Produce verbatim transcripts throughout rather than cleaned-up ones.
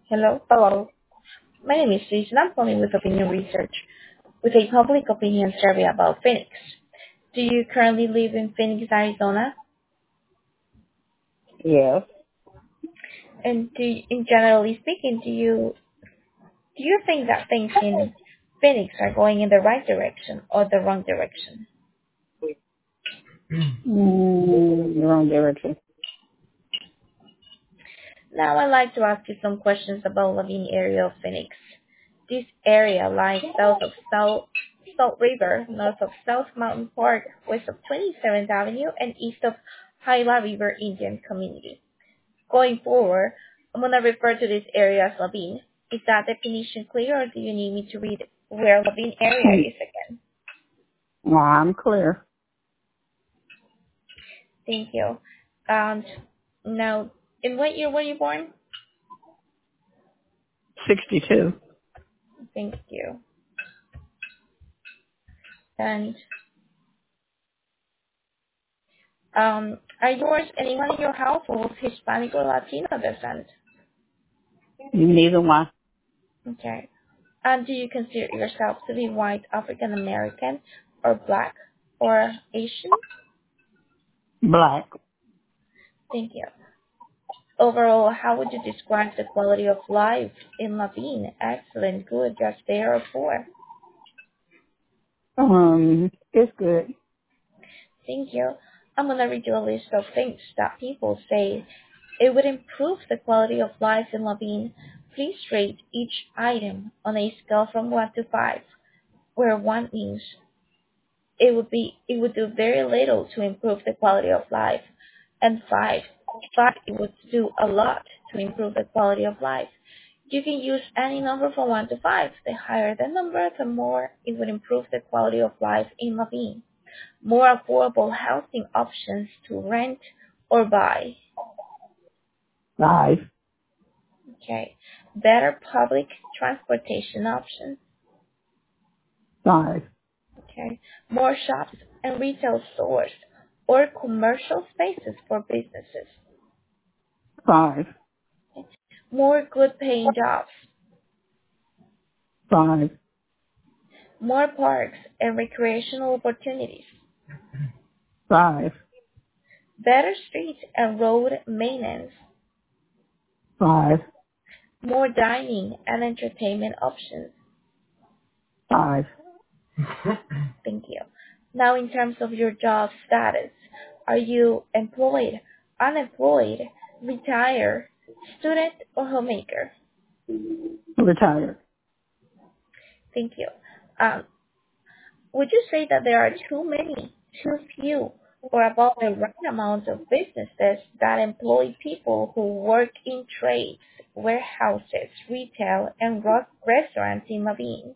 Hello. Hello. My name is Lisa and I'm calling with Opinion Research with a public opinion survey about Phoenix. Do you currently live in Phoenix, Arizona? Yes. And do you, in generally speaking, do you do you think that things in Phoenix are going in the right direction or the wrong direction? Mm, wrong direction. Now I'd like to ask you some questions about Lavine area of Phoenix. This area lies south of South Salt River, north of South Mountain Park, west of twenty-seventh Avenue, and east of Gila River Indian Community. Going forward, I'm going to refer to this area as Lavine. Is that definition clear, or do you need me to read where Lavine area is again? Well, I'm clear. Thank you. And now, in what year were you born? sixty-two. Thank you. And um, are yours anyone in your household of Hispanic or Latino descent? Neither one. Okay. And do you consider yourself to be white, African American, or black, or Asian? Black. Thank you. Overall, how would you describe the quality of life in Lavine? Excellent, good, just fair, or poor? Um, it's good. Thank you. I'm going to read you a list of things that people say it would improve the quality of life in Lavine. Please rate each item on a scale from one to five, where one means it would be it would do very little to improve the quality of life, and five, five it would do a lot to improve the quality of life. You can use any number from one to five. The higher the number, the more it would improve the quality of life in Lavine. More affordable housing options to rent or buy. Five. Okay. Better public transportation options. Five. Okay. More shops and retail stores or commercial spaces for businesses. Five. More good paying jobs. Five. More parks and recreational opportunities. Five. Better streets and road maintenance. Five. More dining and entertainment options. Five. Thank you. Now, in terms of your job status, are you employed, unemployed, retired, student, or homemaker? Retired. Thank you. Um, would you say that there are too many, too few, or about the right amount of businesses that employ people who work in trades, warehouses, retail, and ro- restaurants in Lavine?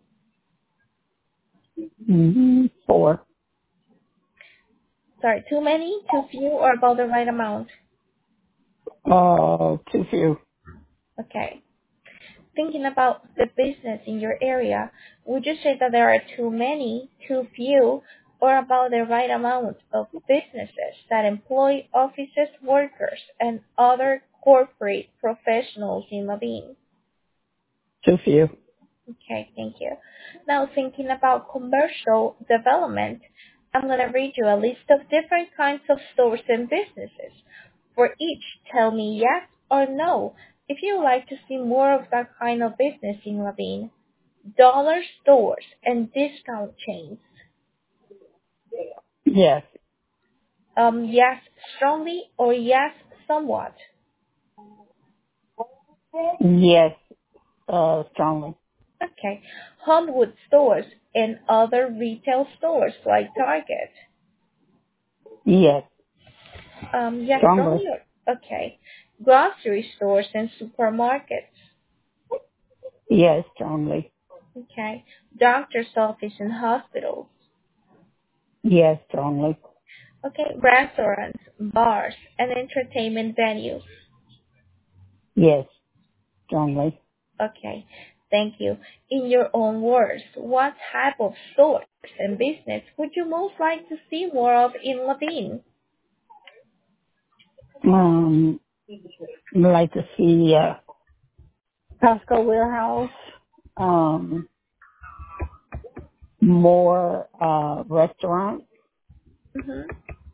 Mm-hmm. Four. Sorry, too many, too few, or about the right amount? Uh, too few. Okay. Thinking about the business in your area, would you say that there are too many, too few, or about the right amount of businesses that employ offices, workers, and other corporate professionals in Lavine? Too few. Okay, thank you. Now, thinking about commercial development, I'm going to read you a list of different kinds of stores and businesses. For each, tell me yes or no if you would like to see more of that kind of business in Lavine. Dollar stores and discount chains. Yes. Um, yes, strongly, or yes, somewhat. Yes. Uh, strongly. Okay. Homewood stores and other retail stores like Target. Yes. Um, yes, Strongly. strongly. Or, okay. Grocery stores and supermarkets. Yes. Strongly. Okay. Doctor's office and hospitals. Yes. Strongly. Okay. Restaurants, bars, and entertainment venues. Yes. Strongly. Okay. Thank you. In your own words, what type of stores and business would you most like to see more of in Lavine? Um, I'd like to see, uh, Costco warehouse. Um, more uh, restaurants. Mm-hmm.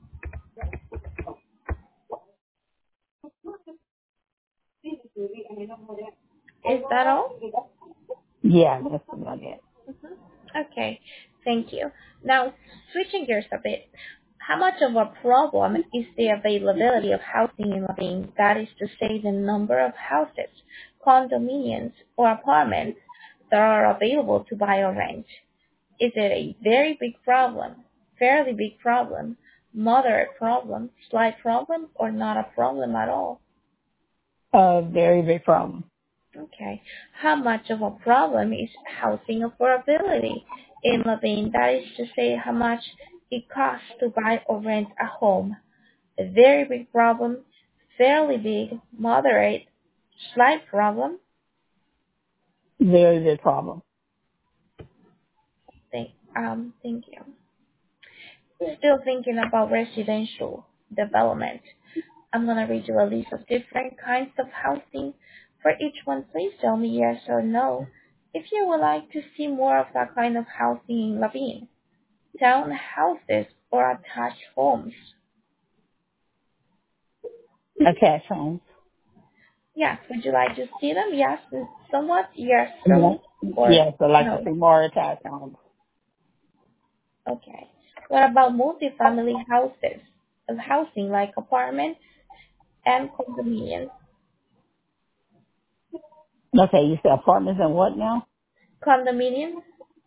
Is that all? Yeah, that's about it. Okay, thank you. Now, switching gears a bit, how much of a problem is the availability of housing in Levine? That is to say, the number of houses, condominiums, or apartments that are available to buy or rent. Is it a very big problem, fairly big problem, moderate problem, slight problem, or not a problem at all? A very big problem. Okay. How much of a problem is housing affordability in Levine? That is to say, how much it costs to buy or rent a home. A very big problem, fairly big, moderate, slight problem. Very big problem. Thank, um, thank you. Still thinking about residential development. I'm gonna read you a list of different kinds of housing. For each one, please tell me yes or no if you would like to see more of that kind of housing in Levine. Townhouses or attached homes. Attached homes. Yes, would you like to see them? Yes, somewhat, yes, Yeah. strongly, or Yes, I like to no? see more attached homes. Okay. What about multifamily houses? Of housing like apartments and condominiums. Okay, you say apartments and what now? Condominiums?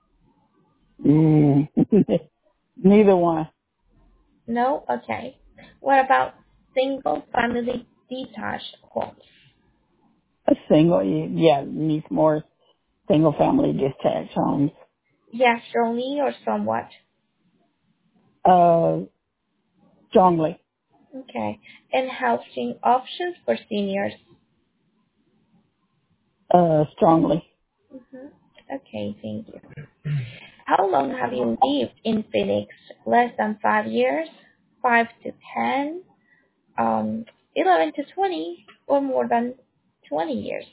Mm. Neither one. No? Okay. What about single family detached homes? A single, yeah, needs more single family detached homes. Yes, strongly or somewhat? Uh, strongly. Okay. And housing options for seniors? Uh, strongly. hmm Okay, thank you. How long have you lived in Phoenix? Less than five years? Five to ten? Um, eleven to twenty? Or more than twenty years?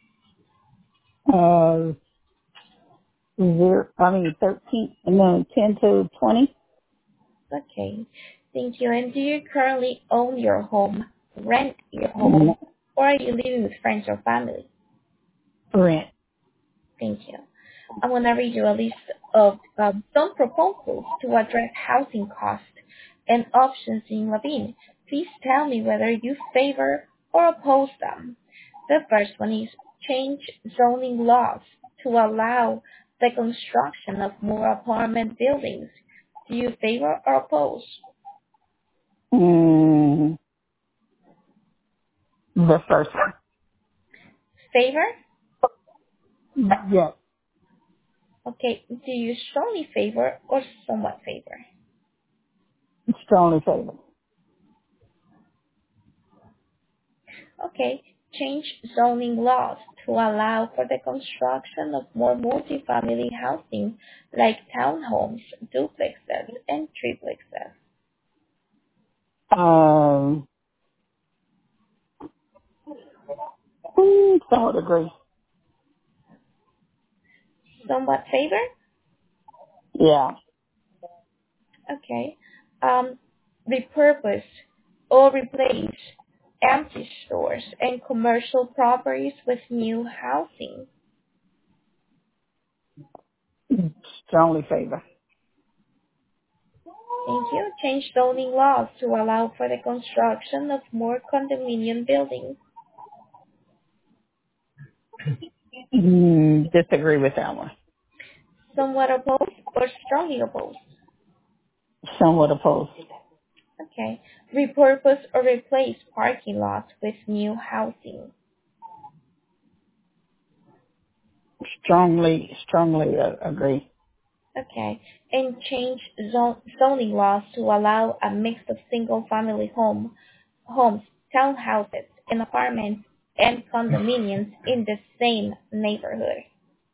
Uh, zero, I mean thirteen, no, ten to twenty. Okay, thank you. And do you currently own your home, rent your home, or are you living with friends or family? Rent. Thank you. I'm going to read you a list of um, some proposals to address housing costs and options in Levine. Please tell me whether you favor or oppose them. The first one is change zoning laws to allow the construction of more apartment buildings. Do you favor or oppose? Mm, the first one. Favor? Yes, Okay. Do you strongly favor or somewhat favor? strongly favor. Okay, change zoning laws to allow for the construction of more multifamily housing like townhomes, duplexes, and triplexes. Um, mm, somewhat agree. Somewhat favor? Yeah. Okay. Um, repurpose or replace empty stores and commercial properties with new housing. Strongly favor. Thank you. Change zoning laws to allow for the construction of more condominium buildings. Mm, disagree with that one. Somewhat opposed or strongly opposed. Somewhat opposed. Okay. Repurpose or replace parking lots with new housing. Strongly, strongly uh, agree. Okay. And change zone, zoning laws to allow a mix of single-family home, homes, townhouses, and apartments and condominiums in the same neighborhood.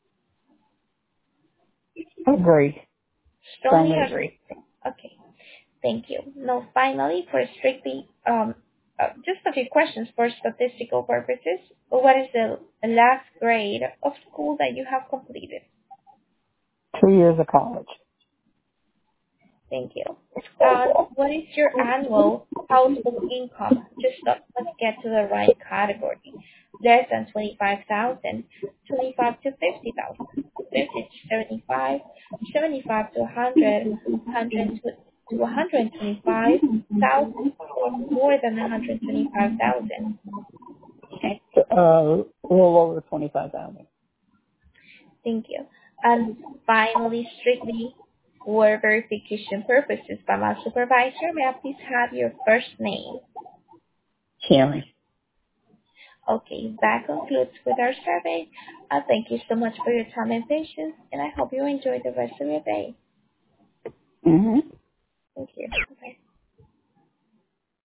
Agree. Strongly Strongly or agree. okay. Thank you. Now, finally, for strictly um, Uh, just a few questions for statistical purposes. What is the last grade of school that you have completed? Two years of college. Thank you. Uh, what is your annual household income? Just let- let's get to the right category. Less than twenty-five thousand, twenty-five to fifty thousand, fifty to seventy-five, seventy-five to one hundred, one hundred to one hundred twenty-five thousand, or more than one hundred twenty-five thousand. Okay, Uh, a little over twenty-five thousand. thank you. And finally, strictly for verification purposes by my supervisor, may I please have your first name? Karen. Okay, that concludes with our survey. Uh, thank you so much for your time and patience, and I hope you enjoy the rest of your day. Mm-hmm.